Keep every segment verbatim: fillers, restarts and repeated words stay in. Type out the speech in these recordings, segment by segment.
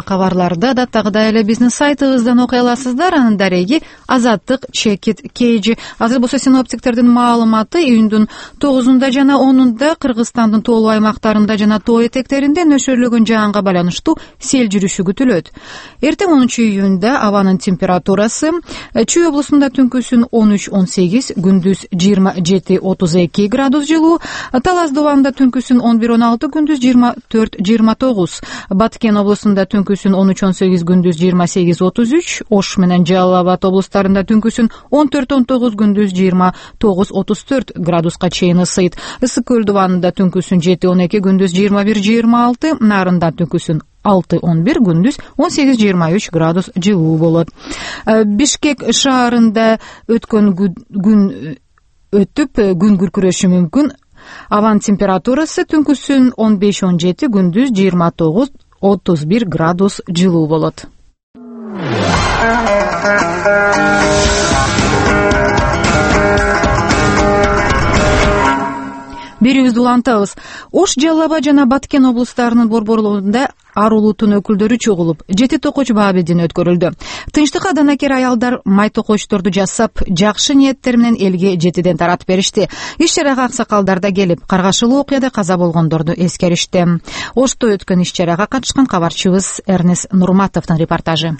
кабарларда да тагыдай эле биздин сайтыбыздан окуй аласыздар. Анын дареги Азаттык Чекит Кейжи. Азыр болсо синоптиктердин маалыматы июндун тогузунда жана онунда Кыргызстандын тоолуу аймактарында жана тоо этектеринде нөшөрлөгөн жаанга байланыштуу сел жүрүшү күтүлөт. Эртең онунчу июнда абанын температурасы Чүй облусунда түнкүсүн он үч он сегиз, күндүз жыйырма жети отуз эки градус жылуу, Талас Дубанда түнкүсүн он бир он алты, күндүз жыйырма төрт жыйырма тогуз, Баткен облусунда түнкүсүн он үч он сегиз, күндүз жыйырма сегиз отуз үч, Ош менен Жалал Абад облустарында түнкүсүн он төрт он тогуз, күндүз жыйырма тогуз отуз төрт градуска чейин ысыйт. Ысык көл Дубанында түнкүсүн жети он эки, күндүз жыйырма бир жыйырма алты, Нарында түнкүсүн алты он бир, күндүз он сегиз жыйырма үч градус жылуу болот. Бишкек шаарында өткөн күн өтүп, күн күркүрөшү мүмкүн. Абан температурасы түнкүсүн он беш он жети, күндүз жыйырма тогуз отуз бир градус жылуу болот. Берүүбүздү улантабыз. Ош, Жалал Абад жана Баткен облустарынын борборлорунда ар улуттун өкүлдөрү чогулуп, жети токоч баабедин өткөрүлдү. Тынчтыкка данакер аялдар май токочторду жасап, жакшы ниеттер менен элге жетиден таратып беришти. Иш чарага аксакалдар да келип, каргашылуу окуяда каза болгондорду эскеришти. Ошто өткөн иш чарага катышкан кабарчыбыз Эрнес Нурматовдун репортажы.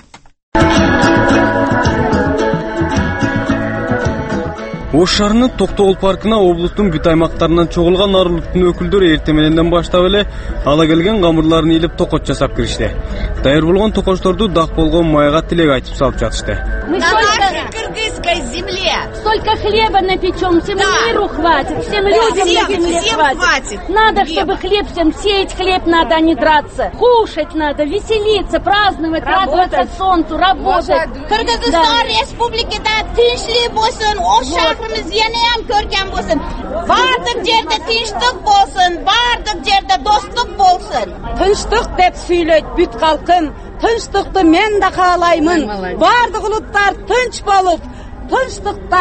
Ош шаарынын Токтогул паркына облустун бүт аймактарынан чогулган ар улуттун өкүлдөрү эртең мененден баштап эле ала келген гамырларын илип токоч жасап киришти. Даяр болгон токочторду дак болгон майга тилек айтып салып жатышты. На нашей кыргызской земле столько хлеба напечем, всем миру хватит, всем людям на земле хватит. Надо, чтобы хлеб всем сеять, хлеб надо, а не драться. Кушать надо, веселиться, праздновать, радоваться солнцу, работать. Кыргызстан республикада тынчлык болсун, Ош шаарыбыз yanayam көркем болсун. Бардык жерде тынчтык болсун, бардык жерде достук болсун. Тынчтык деп сүйлөйт бүт калкым. Тынчтыкты мен да каалаймын. Бардык улуттар тынч болуп, тынчтыкта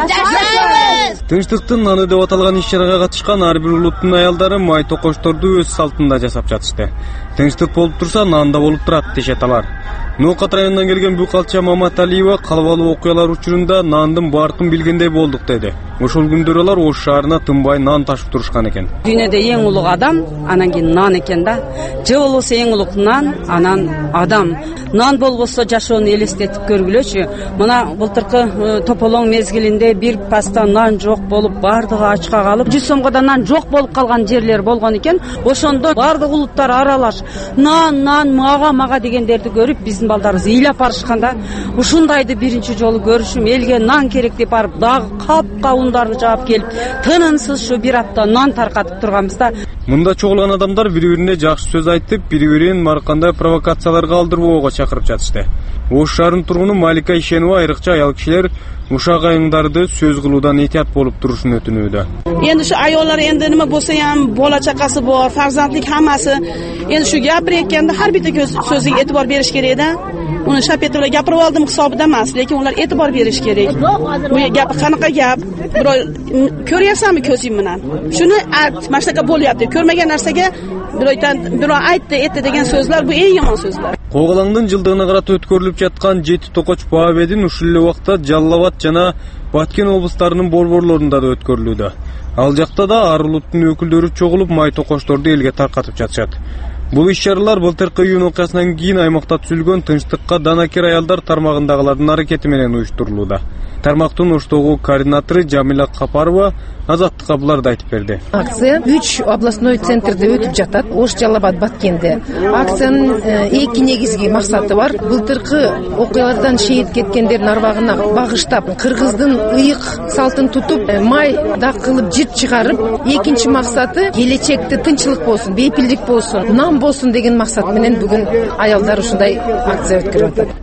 жашайбыз. Тынчтыктын наны деп аталган иш чарага катышкан ар бир улуттун аялдары май токочторду өз салтында жасап жатышты. Тынчтык болуп турса, нан да болуп турат дешет алар. Ноокат районунан келген Букалча Маматалиева калыбалуу окуялар учурунда нандын баркын билгендей болдук деди. Ошол күндөрү алар Ош шаарына тынбай нан ташып турушкан экен. Дүйнөдө эң улуг адам анан кийин нан экен да. Же болбосо эң улуг нан, анан адам. Нан болбосо жашоону элестетип көргүлөчү. Мына былтыркы тополоң мезгилинде бир паста нан жок болуп, бардыгы ачка калып, жүз сомго нан жок болуп калган жерлер болгон экен. Ошондо бардык улуттар аралаш нан, нан, мага, мага дегендерди көрүп, биздин балдарыбыз ыйлап барышканда, ушундайды биринчи жолу көрүшүм, элге нан керек деп барып, дагы капка ундарды жаап келип, тынымсыз ушу бир апта нан таркатып турганбызда. Мында чогулган адамдар бири-бирине жакшы сөз айтып, бири-бирин ар кандай провокацияларга алдырбоого чакырып жатышты. Ош шаарынын тургуну Малика Ишенова айрыкча аял кишилер ушак айыңдарды сөз кылуудан этият болуп турушун өтүнүүдө. Endi shu ayollar endi nima bo'lsa ham bola chaqasi bor, farzandlik hammasi. Endi shu gapirayotganda har bitta so'ziga e'tibor berish kerak-da. Uni shapet bilan gapirib oldim hisobida emas, lekin ular e'tibor berish kerak. Bu gap qanaqa gap? Birov ko'ryapsanmi ko'zing bilan? Shuni mana shunaqa bo'lyapti. Ko'rmagan narsaga biroydan birov aytdi, aytdi degan so'zlar bu eng yomon so'zlar. Коголаңдын жылдыгына карата өткөрүлүп жаткан жети токоч баабедин ушул эле убакта Жалал Абад жана Баткен облустарынын борборлорунда да өткөрүлүүдө. Ал жакта да ар улуттун өкүлдөрү чогулуп май токочторду элге таркатып жатышат. Бул иш-чаралар былтыркы июнь окуясынан кийин аймакта түзүлгөн тынчтыкка данакер аялдар тармагындагылардын аракети менен уюштурулууда. Тармактын Оштогу координатору Жамила Капарова Азаттыкка буларды айтып берди. Акция үч областной центрде өтүп жатат. Ош, Жалал Абад, Баткенде. Акциянын эки негизги максаты бар. Былтыркы окуялардан шейит кеткендердин арбагына багыштап, кыргыздын ыйык салтын тутуп, май дак кылып жыт чыгарып, экинчи максаты келечекте тынчылык болсун, бейпилдик болсун, нам болсун деген максат менен бүгүн аялдар ушундай акция өткөрүп атат.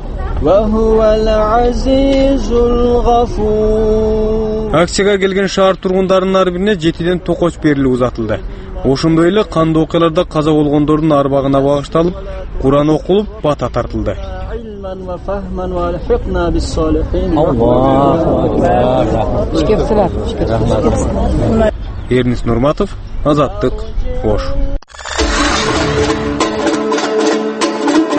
Акцияга келген шаар тургундарынын ар бирине жетиден токоч берилип узатылды. Ошондой эле кандуу окуяларда каза болгондордун арбагына багышталып, Куран окулуп, бата тартылды. Эрнис Нурматов, Азаттык, Ош.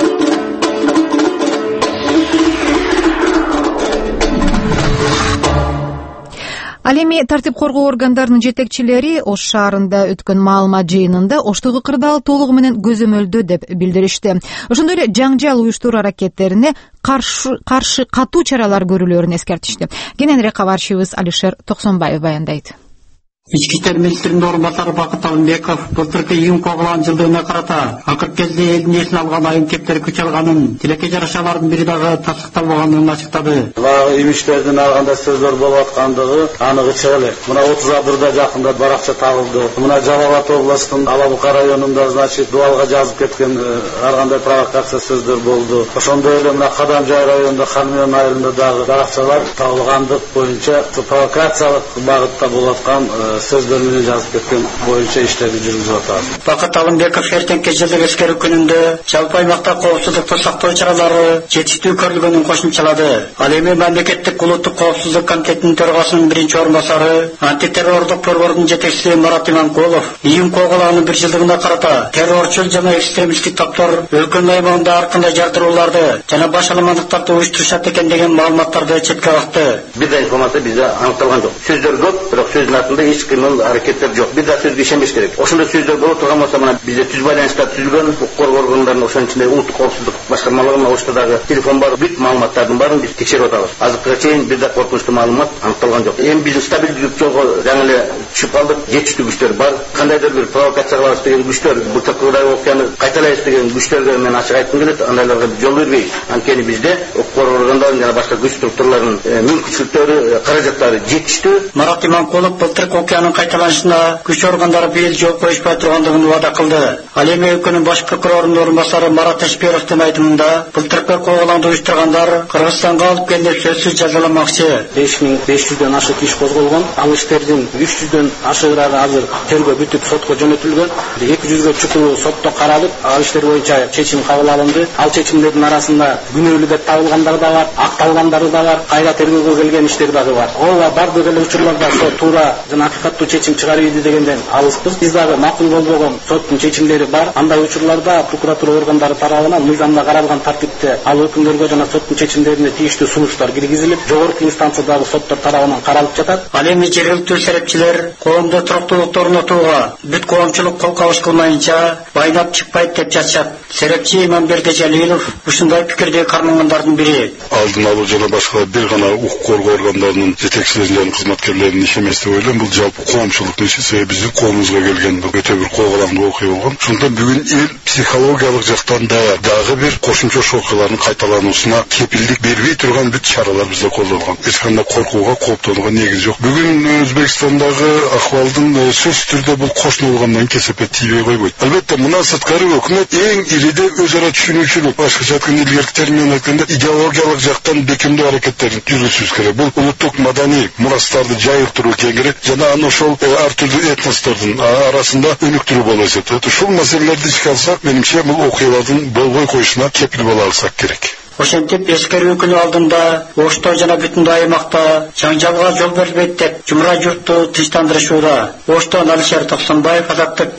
Ал эми тартип коргоо органдарынын жетекчилери Ош шаарында өткөн маалымат жыйынында Оштогу кырдаал толугу менен көзөмөлдө деп билдиришти. Ошондой эле жаңжал уюштуруу аракеттерине каршы каршы катуу чаралар көрүлөөрүн эскертишти. Кененирээк кабарчыбыз Алишер Токсонбаев баяндайт. Ички иштер министринин орун басары Бакыт Алымбеков былтыркы июнь кооголган жылдыгына карата акыркы кезде элдин эсин алган айым кептери күч алганын, тилекке жарашалардын бири дагы тасдыкталбаганын ачыктады. Баягы имиштердин алганда сөздөр болуп аткандыгы аныгы чыга элек. Мына отуз адырда жакында баракча табылды. Мына Жалал Абад областынын Алабука районунда, значит, дуалга жазып кеткен ар кандай провокация сөздөр болду. Ошондой эле мына Кадамжай районунда Ханмион айылында дагы баракчалар табылгандык боюнча провокациялык багытта болуп аткан сөздөр менен жазып кеткен боюнча иштерди жүргүзүп атат. Бакыт Алымбеков эртеңки жылдык эскерүү күнүндө жалпы аймакта коопсуздукту сактоо чаралары жетиштүү көрүлгөнүн кошумчалады. Ал эми мамлекеттик улуттук коопсуздук комитетинин төрагасынын биринчи орун басары, антитеррорлук борбордун жетекчиси Марат Иманкулов июнь кооголганын бир жылдыгына карата террорчул жана экстремисттик топтор өлкөнүн аймагында ар кандай жардырууларды жана баш аламандыктарды уюштурушат экен деген маалыматтарды четке какты. Бир да информация бизде аныкталган жок. Сөздөр көп, бирок сөздүн артында эч кимдин аракеттери жок. Бир да сөзгө ишенбеш керек. Ошондой сөздөр болуп турган болсо, мына бизде түз байланыштар түзүлгөн, укук коргоо органдарынын ошонун ичинде улуттук коопсуздук башкармалыгынын Оштодагы телефон бар, бүт маалыматтардын баарын биз текшерип атабыз. Азыркыга чейин бир да коркунучтуу маалымат аныкталган жок. Эми биздин стабилдүүлүк жолго жаңы эле түшүп калдык. Жетиштүү күчтөр бар. Кандайдыр бир провокация кылабыз деген күчтөр, былтыркы окуяны кайталайбыз деген күчтөргө мен ачык айткым келет. Андайларга жол бербейбиз. Анткени бизде укук коргоо органдарынын жана башка күч структураларынын мүмкүнчүлүктөрү, каражаттары жетиштүү. Марат Иманкулов былтыркы окуянын кайталанышына күч органдары быйыл жол коюшпай тургандыгын убада кылды. Ал эми өлкөнүн баш прокурорунун орун басары Марат Эшперовдун айтымында былтыркы кооголаңды уюштургандар Кыргызстанга алып келип сөзсүз жазаламакчы. беш миң беш жүздөн ашык иш козголгон. Ал иштердин үч жүздөн ашыгырагы азыр тергөө бүтүп сотко жөнөтүлгөн. эки жүзгө чукулуу сотто каралып, ал иштер боюнча чечим кабыл алынды. Ал чечимдердин арасында күнөөлүү деп табылгандар да бар, акталгандары да бар, кайра тергөөгө келген иштер дагы бар. Ооба бардык эле учурларда сот туура жана акыйкаттуу чечим чыгарып дегенден алыспыз. Биз дагы макул болбогон соттун чечимдери бар. Андай учурларда прокуратура органдары тарабынан мыйзамда каралган тартипте ал өкүмдөргө жана соттун чечимдерине тийиштүү сунуштар киргизилип, жогорку инстанциядагы соттор тарабынан каралып жатат. Ал эми жергиликтүү серепчилер коомдо туруктуулукту орнотууга бүт коомчулук кол кабыш кылмайынча байнап чыкпайт деп жатышат. Серепчи Иманберди Жалилов ушундай пикирди кармангандардын бири. Алдын алуу жана башка бир гана укук коргоо органдарынын жетекчилерин жана кызматкерлеринин иши эмес деп ойлойм. Бул жалпы коомчулуктун иши, себеби биздин коомубузга келген өтө бир кооголаңдуу окуя болгон. Ошондон бүгүн эл психологиялык жактан да дагы бир кошумча окуялардын кайталануусуна кепилдик бербей турган бүт чаралар бизде колдонулган. Эч кандай коркууга, кооптонууга негиз жок. Бүгүн Өзбекстандагы акыбалдын сөзсүз түрдө бул кошуна болгондон кийин кесепе тийбей койбойт. Албетте мына сырткары өкмөт эң ириде өз ара түшүнүүчүлүк, башкача айтканда илгерки термин менен айтканда идеологиялык жактан бекемдөө аракеттерин жүргүзүш керек. Бул улуттук маданий мурастарды жайылтыруу керек жана аны ошол ар түрдүү этностордун арасында өнүктүрүү болуп эсептелет. Ушул маселелерди ишке алсак, менимче бул окуялардын болбой коюшуна кепил боло алсак керек. Ошентип эскерүү күнү алдында Ошто жана бүтүн аймакта жаңжалга жол берилбейт деп жумра журтту тынчтандырышууда. Оштон Алишер Токсонбаев, Азаттык.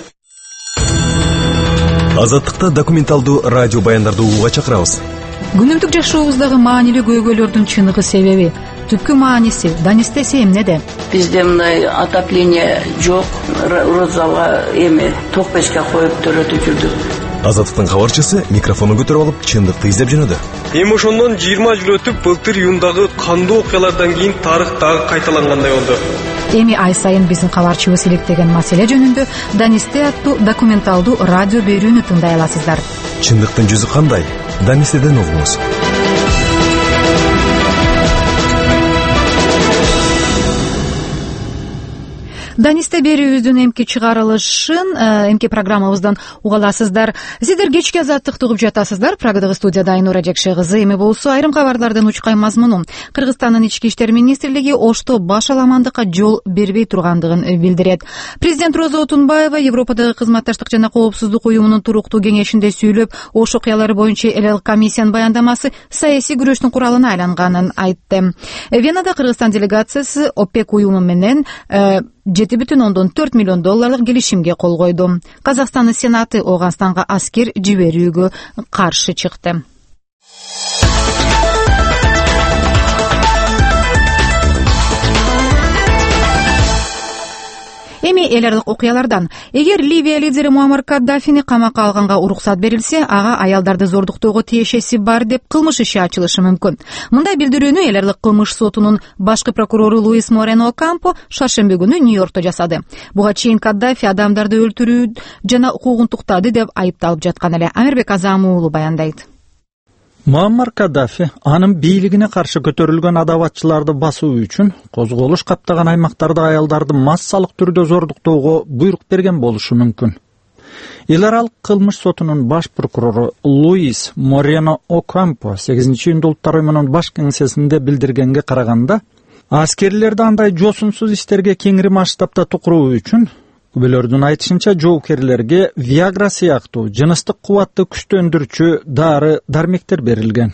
Азаттыкта документалдуу радио баяндарды угууга чакырабыз. Күнүмдүк жашообуздагы маанилүү көйгөйлөрдүн чыныгы себеби, түпкү мааниси Данистесе эмнеде? Бизде мындай отопление жок, розага эми ток печке коюп төрөтүп жүрдүк. Азаттыктын кабарчысы микрофону көтөрүп алып чындыкты издеп жөнөдү. Эми ошондон жыйырма жыл өтүп, былтыр июндагы кандуу окуялардан кийин тарых дагы кайталангандай болду. Эми ай сайын биздин кабарчыбыз иликтеген маселе жөнүндө Данисте аттуу документалдуу радио берүүнү тыңдай аласыздар. Чындыктын жүзү кандай? Данистеден угуңуз. Данисте берүүбүздүн эмки чыгарылышын, эмки программабыздан уга аласыздар. Сиздер кечки азаттыкты угуп жатасыздар. Прагадагы студияда Айнура Жекше кызы. Эми болсо айрым кабарлардын учкай мазмуну. Кыргызстандын ички иштер министрлиги Ошто баш аламандыкка жол бербей тургандыгын билдирет. Президент Роза Отунбаева Европадагы кызматташтык жана коопсуздук уюмунун туруктуу кеңешинде сүйлөп, Ош окуялары боюнча эл эл комиссиянын баяндамасы саясий күрөштүн куралына айланганын айтты. Венада Кыргызстан делегациясы ОПЕК уюму менен жети бүтүн ондон төрт миллион долларлык келишимге кол койду. Казакстандын Сенаты Ооганстанга аскер жиберүүгө каршы чыкты. эл аралык окуялардан. Эгер Ливия лидери Муаммар Каддафини камакка алганга уруксат берилсе, ага аялдарды зордуктоого тиешеси бар деп кылмыш иши ачылышы мүмкүн. Мындай билдирүүнү эл аралык кылмыш сотунун башкы прокурору Луис Морено Окампо шаршемби күнү Нью-Йоркто жасады. Буга чейин Каддафи адамдарды өлтүрүү жана укугун туктады деп айыпталып жаткан эле. Амирбек Азам уулу баяндайт. Муаммар Каддафи анын бийлигине каршы көтөрүлгөн адабатчыларды басуу үчүн козголуш каптаган аймактарда аялдарды массалык түрдө зордуктоого буйрук берген болушу мүмкүн. Эл аралык кылмыш сотунун баш прокурору Луис Морено Окампо сегизинчи июнда Улуттар уюмунун баш кеңсесинде билдиргенге караганда, аскерлерди андай жосунсуз иштерге кеңири масштабта тукуруу үчүн күбөлөрдүн айтышынча жоокерлерге Viagra сыяктуу жыныстык кубатты күчтөндүрүүчү дары дармектер берилген.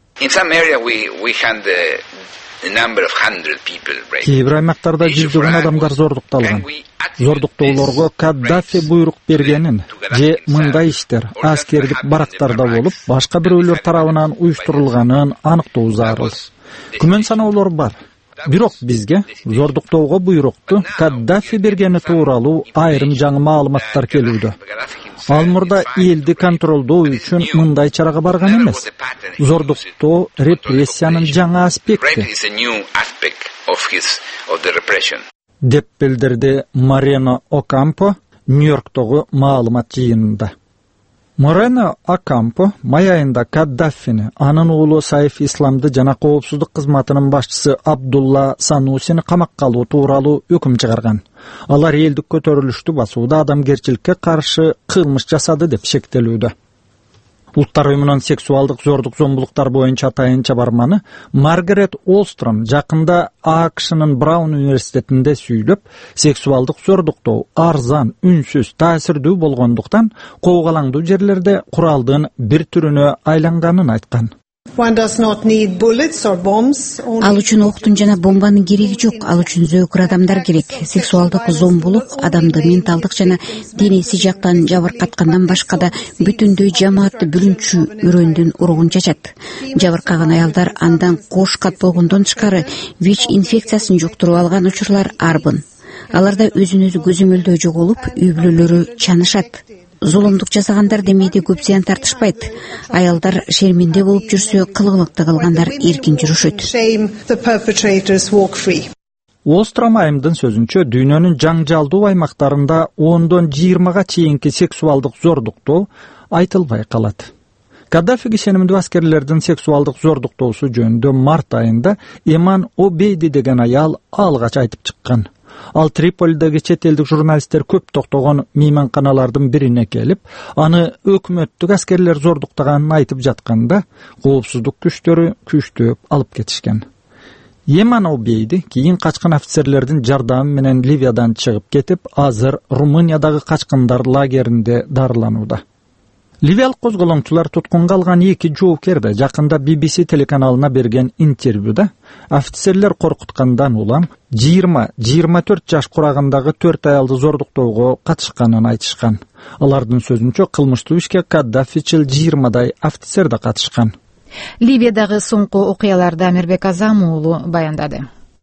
Кейбир аймактарда жүздөгөн адамдар зордукталган. Зордуктоолорго Каддафи буйрук бергенин же мындай иштер аскердик барактарда болуп, башка бирөөлөр тарабынан уюштурулганын аныктоо зарыл. Күмөн саноолор бар. Бирок бизге зордуктоого буйрукту Каддафи бергени тууралуу айрым жаңы маалыматтар келүүдө. Ал мурда элди контролдоо үчүн мындай чарага барган эмес. Зордуктоо репрессиянын жаңы аспекти деп билдирди Морено Окампо Нью-Йорктогу маалымат жыйынында. Морено Окампо май айында Каддафини, анын уулу Сайф Исламды жана коопсуздук кызматынын башчысы Абдулла Санусини камакка алуу тууралуу өкүм чыгарган. Алар элдик көтөрүлүштү басууда адамгерчиликке каршы кылмыш жасады деп шектелүүдө. Улуттар уюмунун сексуалдык зордук зомбулуктар боюнча атайын чабарманы Маргарет Олстром жакында АКШнын Браун университетинде сүйлөп, сексуалдык зордуктоо арзан, үнсүз, таасирдүү болгондуктан коогалаңдуу жерлерде куралдын бир түрүнө айланганын айткан. Ал үчүн октун жана бомбанын кереги жок. Ал үчүн зөөкүр адамдар керек. Сексуалдык зомбулук адамды менталдык жана денеси жактан жабыркаткандан башка да бүтүндөй жамаатты бүлүнчү үрөндүн уругун чачат. Жабыркаган аялдар андан кош кат болгондон тышкары ВИЧ инфекциясын жуктуруп алган учурлар арбын. Аларда өзүн өзү көзөмөлдөө жоголуп, үй бүлөлөрү чанышат. Зулумдук жасагандар демейде көп зыян тартышпайт. Аялдар шерменде болуп жүрсө, кылгылыкты кылгандар эркин жүрүшөт. Олстром айымдын сөзүнчө, дүйнөнүн жаңжалдуу аймактарында ондон жыйырмага чейинки сексуалдык зордуктоо айтылбай калат. Каддафи кишенимдүү аскерлердин сексуалдык зордуктоосу жөнүндө март айында Эман Обейди деген аял алгач айтып чыккан. Ал Триполидеги чет элдик журналисттер көп токтогон мейманканалардын бирине келип, аны өкмөттүк аскерлер зордуктаганын айтып жатканда, коопсуздук күчтөрү күчтөп алып кетишкен. Эман Обейди кийин качкан офицерлердин жардамы менен Ливиядан чыгып кетип, азыр Румыниядагы качкындар лагеринде дарыланууда. Ливиялык козголоңчулар туткунга алган эки жоокерди жакында Би Би Си телеканалына берген интервьюда офицерлер коркуткандан улам жыйырма жыйырма төрт жаш курагындагы төрт аялды зордуктоого катышканын айтышкан. Алардын сөзүнчө, кылмыштуу ишке Каддафичил жыйырмадай офицер да катышкан. Ливиядагы соңку окуяларды Амирбек Азам уулу баяндады.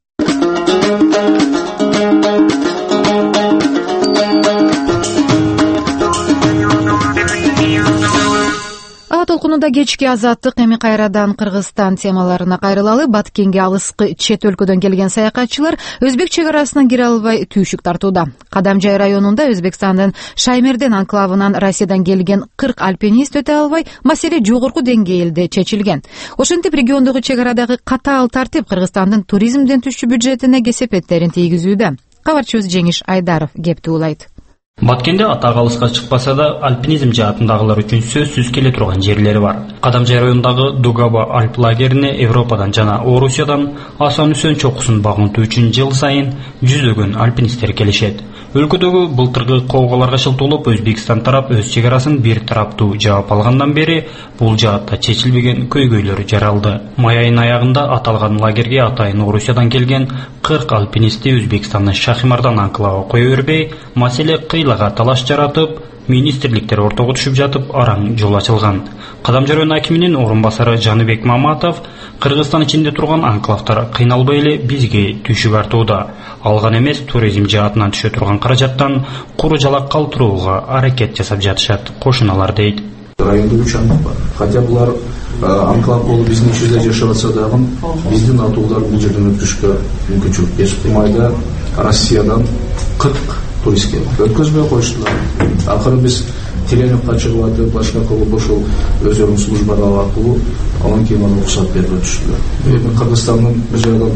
Ала толкунунда кечки азаттык эми кайрадан Кыргызстан темаларына кайрылалы. Баткенге алыскы чет өлкөдөн келген саякатчылар Өзбек чек арасына кире албай түйшүк тартууда. Кадамжай районунда Өзбекстандын Шаймерден анклавынан Россиядан келген кырк альпинист өтө албай, маселе жогорку деңгээлде чечилген. Ошентип региондогу чек арадагы катаал тартип Кыргызстандын туризмден түшчү бюджетине кесепеттерин тийгизүүдө. Кабарчыбыз Жеңиш Айдаров кепти улайт. Баткенде атак алыска чыкпаса да альпинизм жаатындагылар үчүн сөзсүз келе турган жерлери бар. Кадамжай районундагы Дугаба альп лагерине Европадан жана Орусиядан Асан Үсөн чокусун багынтуу үчүн жыл сайын жүздөгөн альпинисттер келишет. Өлкөдөгү былтыркы коогаларга шылтуулап Өзбекстан тарап өз чек арасын бир тараптуу жаап алгандан бери бул жаатта чечилбеген көйгөйлөр жаралды. Май айынын аягында аталган лагерге атайын Орусиядан келген кырк альпинистти Өзбекстандын Шахимардан анклавы кое бербей, маселе кыйлага талаш жаратып, министрликтер ортого түшүп жатып араң жол ачылган. Кадамжы район акиминин орун басары Жаныбек Маматов Кыргызстан ичинде турган анклавдар кыйналбай эле бизге түшүк артууда. Алган эмес, туризм жаатынан түшө турган каражаттан куру жалак калтырууга аракет жасап жатышат кошуналар дейт. Районда үч анклав бар. Хотя булар анклав болуп биздин ичинде жашап атса дагы биздин атуулар бул жерден өтүшкө мүмкүнчүлүк беришти. Майда Россиядан кырк турист келип өткөзбөй коюштулар. Акыры биз теленокко чыгып атып, башка кылып ошол өздөрүнүн службалары аркылуу анан кийин аны уруксат берип өтүштүлөр. Эми Кыргызстандын бир жагдан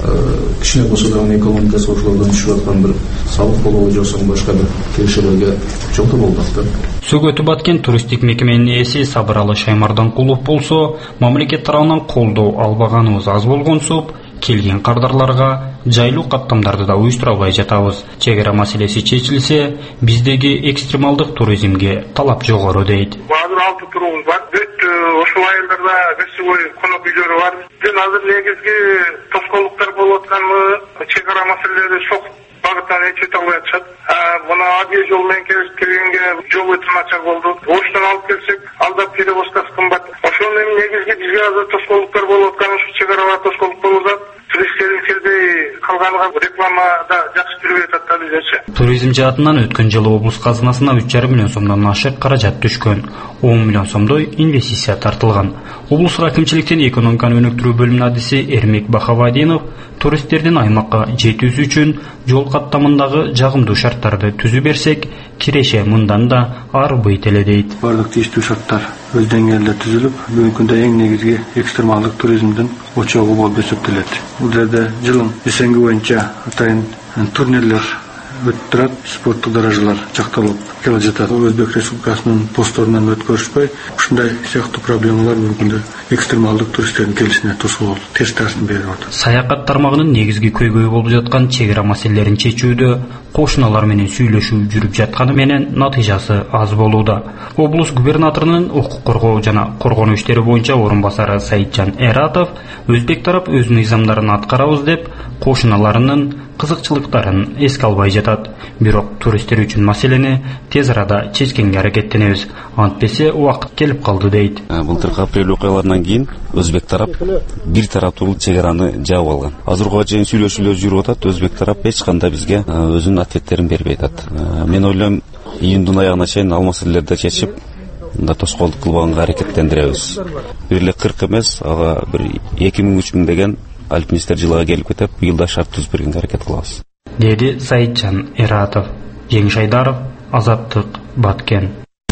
кичине болсо дагы экономикасы ошолордон түшүп аткан бир салык болобу жоксо башка бир келишүүлөргө жолдо болдук да. Сөгөтү баткен туристтик мекеменин ээси Сабыралы Шаймарданкулов болсо, мамлекет тарабынан колдоо албаганыбыз аз болгонсуп, келген кардарларга жайлуу каттамдарды да уюштура албай жатабыз. Чегара маселеси чечилсе, биздеги экстремалдык туризмге талап жогору дейт. Азыр алты турубуз бар. Бүт ошол айылдарда гостевой конок үйлөрү бар. Мен азыр негизги тоскоолдуктар болуп атканбы, чегара маселелери чок багыттан чете албай атышат. Мына авиа жол менен келгенге жол өтө начар болду. Оштон алып келсек, алдап перевозкасы кымбат. Ошонун эми негизги бизге азыр тоскоолдуктар болуп аткан ушу чегаралар тоскоолдук болуп атат. Туристтердин келбей калганга рекламада жакшы жүрүп атат да бизче. Туризм жаатынан өткөн жылы облус казынасына үч жарым миллион сомдон ашык каражат түшкөн. он миллион сомдой инвестиция тартылган. Облустук акимчиликтин экономиканы өнүктүрүү бөлүмүнүн адиси Эрмек Бахавадинов туристтердин аймакка жетүүсү үчүн жол каттамындагы жагымдуу шарттарды түзүп берсек, киреше мындан да арбыйт эле дейт. Бардык тийиштүү шарттар өз деңгээлинде түзүлүп, бүгүнкү күндө эң негизги экстремалдык туризмдин очогу болуп эсептелет. Бул жерде жылың десеңги боюнча атайын турнирлер өтүп турат, спорттук даражалар чакталып келе жатат. Өзбек Республикасынын постторунан өткөрүшпөй, ушундай сыяктуу проблемалар бүгүндө экстремалдык туристтердин келишине тоскоол терс таасирин берип атат. Саякат тармагынын негизги көйгөйү болуп жаткан чегара маселелерин чечүүдө кошуналар менен сүйлөшүү жүрүп жатканы менен натыйжасы аз болууда. Облус губернаторунун укук коргоо жана коргонуу иштери боюнча орун басары Саитжан Эратов өзбек тарап өз мыйзамдарын аткарабыз деп кошуналарынын кызыкчылыктарын эске албай жатат. Бирок туристтер үчүн маселени тез арада чечкенге аракеттенебиз. Антпесе убакыт келип калды дейт. Былтыркы апрель окуяларынан кийин өзбек тарап бир тараптуулук чегараны жаап алган. Азыркыга чейин сүйлөшүүлөр жүрүп атат. Өзбек тарап эч кандай бизге өзүнүн ответтерин бербей атат. Мен ойлойм, июндун аягына чейин ал маселелерди чечип, мында тоскоолдук кылбаганга аракеттендиребиз. Бир эле кырк эмес, ага бир эки миң үч миң деген альпинисттер жылга келип кетип, быйыл шарт түзүп бергенге аракет кылабыз. Деди Саитжан Эратов. Жеңиш Айдаров, Азаттык, Баткен.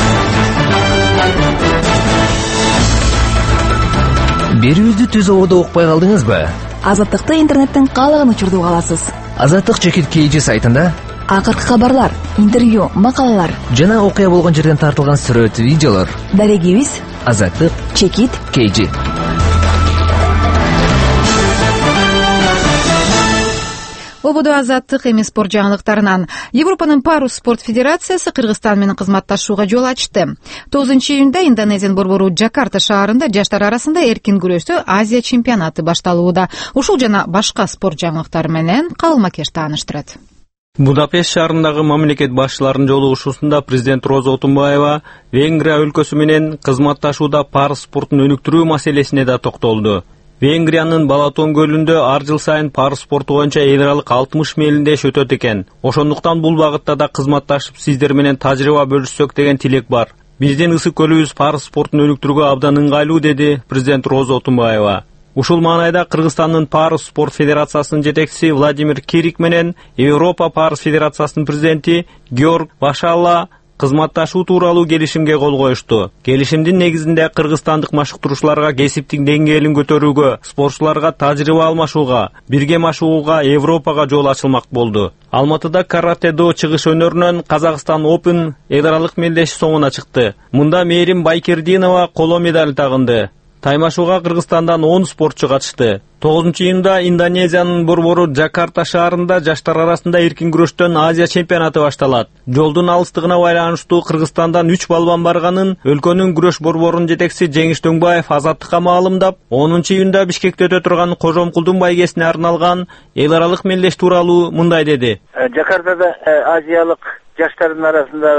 Берүүбүздү түз ободо укпай калдыңызбы? Азаттыкты интернеттен каалаган учурда уга аласыз. Азаттык чекит кейжи сайтында акыркы кабарлар, интервью, макалалар жана окуя болгон жерден тартылган сүрөт, видеолор. Дарегибиз Азаттык чекит кейжи. Ободо азаттык эми спорт жаңылыктарынан. Европанын парус спорт федерациясы Кыргызстан менен кызматташууга жол ачты. тогузунчу июнда Индонезиянын борбору Джакарта шаарында жаштар арасында эркин күрөштө Азия чемпионаты башталууда. Ушул жана башка спорт жаңылыктары менен Калмакеш тааныштырат. Будапешт шаарындагы мамлекет башчыларынын жолугушуусунда президент Роза Отунбаева Венгрия өлкөсү менен кызматташууда парус спортун өнүктүрүү маселесине да токтолду. Венгриянын Балатон көлүндө ар жыл сайын парус спорту боюнча эл аралык алтымыш мелиндеш өтөт экен. Ошондуктан бул багытта да кызматташып сиздер менен тажрыйба бөлүшсөк деген тилек бар. Биздин ысык көлүбүз парус спортун өнүктүрүүгө абдан ыңгайлуу, деди президент Роза Отунбаева. Ушул маанайда Кыргызстандын парус спорт федерациясынын жетекчиси Владимир Кирик менен Европа парус федерациясынын президенти Георг Башалла кызматташуу тууралуу келишимге кол коюшту. Келишимдин негизинде кыргызстандык машыктыруучуларга кесиптик деңгээлин көтөрүүгө, спортчуларга тажрыйба алмашууга, бирге машыгууга Европага жол ачылмак болду. Алматыда каратэ-до чыгыш өнөрүнөн Казакстан Open эл аралык мелдеши соңуна чыкты. Мында Мээрим Байкердинова коло медаль тагынды. Таймашууга Кыргызстандан он спортчу катышты. тогузунчу июнда Индонезиянын борбору Джакарта шаарында жаштар арасында эркин күрөштөн Азия чемпионаты башталат. Жолдун алыстыгына байланыштуу Кыргызстандан үч балбан барганын өлкөнүн күрөш борборунун жетекчиси Жеңиш Дөңбаев Азаттыкка маалымдап, онунчу июнда Бишкекте өтө турган Кожомкулдун байгесине арналган эл аралык мелдеш тууралуу мындай деди. Жакартада азиялык жаштардын арасындагы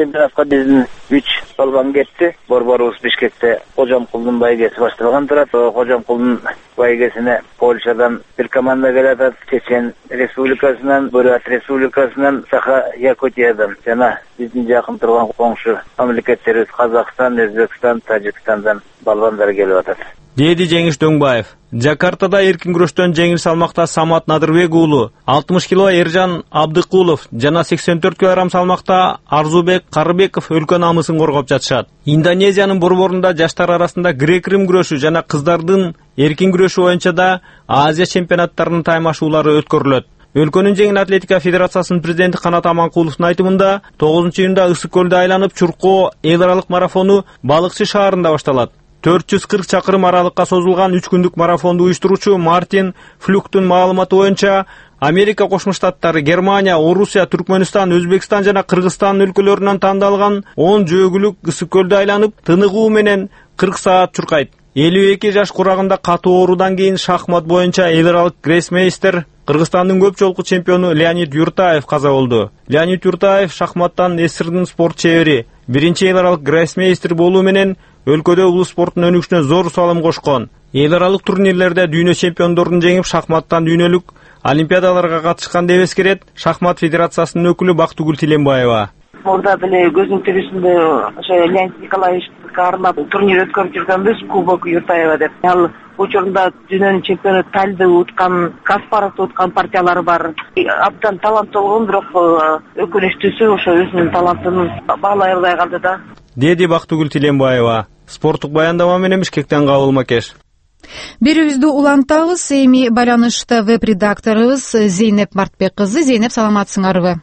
чемпионатка биздин үч балбан кетти. Борборубуз Бишкекте Кожомкулдун байгеси башталган турат. Кожомкулдун байгесине Польшадан бир команда келатат, Чечен Республикасынан, Бурят Республикасынан, Саха-Якутиядан жана биздин жакын турган коңшу мамлекеттерибиз Казакстан, Өзбекстан, Тажикстандан балбандар келип атат. Деди Жеңиш Дөңбаев. Жакартада эркин күрөштөн жеңил салмакта Самат Надырбек уулу, алтымыш кило Эржан Абдыкулов жана сексен төрт килограмм салмакта Арзубек Карыбеков өлкө намысын коргоп жатышат. Индонезиянын борборунда жаштар арасында грек-рим күрөшү жана кыздардын эркин күрөшү боюнча да Азия чемпионаттарынын таймашуулары өткөрүлөт. Өлкөнүн жеңил атлетика федерациясынын президенти Канат Аманкуловдун айтымында тогузунчу июнда Ысык көлдү айланып Чуркоо эл аралык марафону Балыкчы шаарында башталат. төрт жүз кырк чакырым аралыкка созулган үч күндүк марафонду уюштуруучу Мартин Флюктун маалыматы боюнча Америка Кошмо Штаттары, Германия, Орусия, Түркмөнстан, Өзбекстан жана Кыргызстан өлкөлөрүнөн тандалган он жөөгүлүк Ысык көлдү айланып тыныгуу менен кырк саат чуркайт. элүү эки жаш курагында катуу оорудан кийин шахмат боюнча эл аралык гроссмейстер Кыргызстандын көп жолку чемпиону Леонид Юртаев каза болду. Леонид Юртаев шахматтан эсирдин спорт чебери, биринчи эл аралык гроссмейстер болуу менен өлкөдө бул спорттун өнүгүшүнө зор салым кошкон. Эл аралык турнирлерде дүйнө чемпиондорун жеңип, шахматтан дүйнөлүк олимпиадаларга катышкан деп эскерет Шахмат федерациясынын өкүлү Бактыгүл Тиленбаева. Орда деле көзүм тирүүсүндө ошо Леонид Николаевичке арнап турнир өткөрүп жүргөнбүз, Кубок Юртаева деп. Ал учурунда дүйнөнүн чемпиону Талды уткан, Каспаровду уткан партиялары бар. Абдан таланттуу болгон, бирок өкүнүчтүүсү ошо өзүнүн талантын баалай албай калды да. Деди Бактыгүл Тиленбаева. Спорттук баяндама менен Бишкектен Кабыл Макеш. Берүүбүздү улантабыз. Эми байланышта веб-редакторубуз Зейнеп Мартбек кызы. Зейнеп, саламатсыңарбы?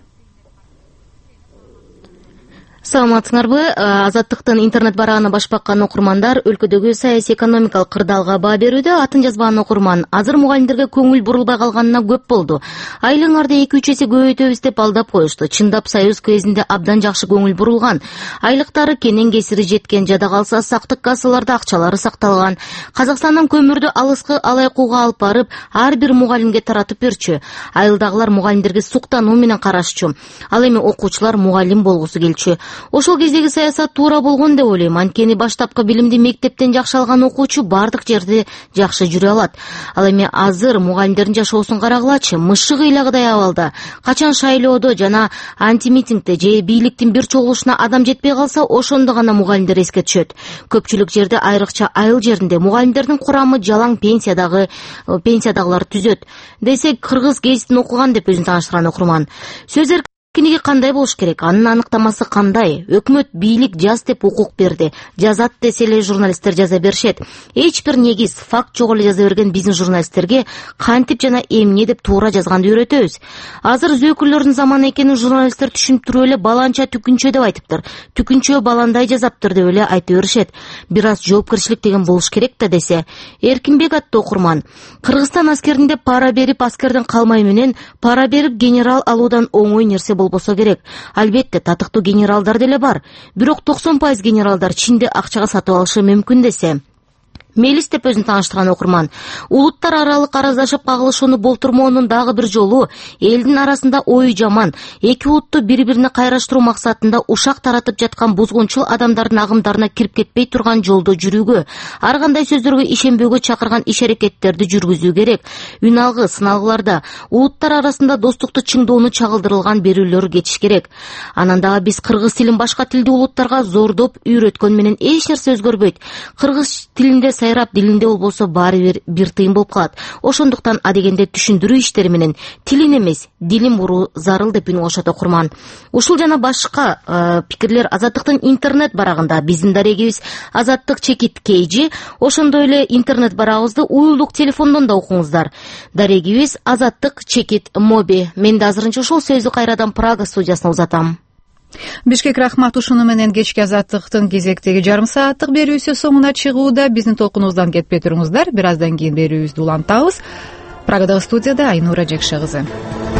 Саламатсыңарбы? Азаттыктын интернет барагына баш баккан окурмандар өлкөдөгү саясий экономикалык кырдаалга баа берүүдө. Атын жазбаган окурман азыр мугалимдерге көңүл бурулбай калганына көп болду. Айлыгыңарды эки үч эсе көбөйтөбүз деп алдап коюшту. Чындап союз кезинде абдан жакшы көңүл бурулган. Айлыктары кенен кесири жеткен, жада калса сактык кассаларда акчалары сакталган. Казакстандан көмүрдү алыскы алайкууга алып барып, ар бир мугалимге таратып берчү. Айылдагылар мугалимдерге суктануу менен карашчу. Ал эми окуучулар мугалим болгусу келчү. Ошол кездеги саясат туура болгон деп ойлойм. Анткени баштапкы билимди мектептен жакшы алган окуучу бардык жерде жакшы жүрө алат. Ал эми азыр мугалимдердин жашоосун карагылачы. Мышык ыйлагыдай абалда. Качан шайлоодо жана антимитингде же бийликтин бир чогулушуна адам жетпей калса, ошондо гана мугалимдер эске түшөт. Көпчүлүк жерде, айрыкча айыл жеринде мугалимдердин курамы жалаң пенсиядагы пенсиядагылар түзөт. Десек, кыргыз гезитин окуган деп өзүн тааныштырган окурман. Сөз эркиндиги кандай болуш керек? Анын аныктамасы кандай? Өкмөт бийлик жаз деп укук берди. Жазат десе эле журналисттер жаза беришет. Эч бир негиз, факт жок эле жаза берген биздин журналисттерге кантип жана эмне деп туура жазганды үйрөтөбүз. Азыр зөөкүрлөрдүн заманы экенин журналисттер түшүнүптүрүп эле баланча түкүнчө деп айтыптыр. Түкүнчө баландай жазаптыр деп эле айтып беришет. Бир аз жоопкерчилик деген болуш керек да десе. Эркинбек аттуу окурман. Кыргызстан аскеринде пара берип аскерден калмай менен пара берип генерал алуудан оңой нерсе болбосо керек. Албетте татыктуу генералдар деле бар. Бирок токсон пайыз генералдар чинде акчага сатып алышы мүмкүн десе. Мелис деп өзүн тааныштырган окурман. Улуттар аралык араздашып кагылышууну болтурмоонун дагы бир жолу элдин арасында ою жаман, эки улутту бири-бирине кайраштыруу максатында ушак таратып жаткан бузгунчул адамдардын агымдарына кирип кетпей турган жолдо жүрүүгө, ар кандай сөздөргө ишенбөөгө чакырган иш-аракеттерди жүргүзүү керек. Үн алгы, сыналгыларда улуттар арасында достукту чыңдоону чагылдырылган берүүлөр кетиш керек. Анан дагы биз кыргыз тилин башка тилдүү улуттарга зордоп үйрөткөн менен эч нерсе өзгөрбөйт. Кыргыз тилинде сайрап, дилинде болбосо баары бир бир тыйын болуп калат. Ошондуктан адегенде түшүндүрүү иштери менен тилин эмес, дилин буруу зарыл деп үн кошот окурман. Ушул жана башка э, пикирлер Азаттыктын интернет барагында. Биздин дарегибиз Азаттык чекит кейжи, ошондой эле интернет барагыбызды уюлдук телефондон да окуңуздар. Дарегибиз Азаттык чекит моби. Мен да азырынча ушул сөздү кайрадан Прага студиясына узатам. Бишкек, рахмат. Ушуну менен кечки Азаттыктын кезектеги жарым сааттык берүүсү соңуна чыгууда. Биздин толкунубуздан кетпей туруңуздар. Бир аздан кийин берүүбүздү улантабыз. Прагадагы студияда Айнура Жекше кызы.